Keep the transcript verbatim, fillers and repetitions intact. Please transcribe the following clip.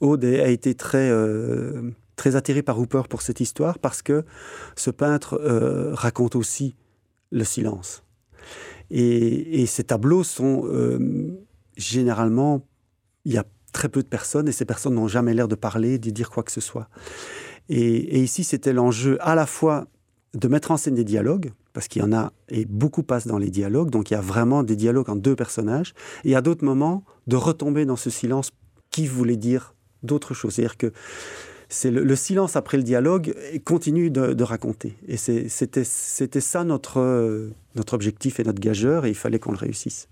Aude a été très, euh, très attiré par Hooper pour cette histoire parce que ce peintre euh, raconte aussi le silence. Et, et ces tableaux sont euh, généralement, il y a très peu de personnes et ces personnes n'ont jamais l'air de parler, de dire quoi que ce soit. Et, et ici, c'était l'enjeu à la fois de mettre en scène des dialogues, parce qu'il y en a, et beaucoup passent dans les dialogues, donc il y a vraiment des dialogues en deux personnages, et à d'autres moments, de retomber dans ce silence qui voulait dire d'autres choses. C'est-à-dire que c'est le, le silence après le dialogue continue de, de raconter. Et c'est, c'était, c'était ça notre, notre objectif et notre gageur, et il fallait qu'on le réussisse.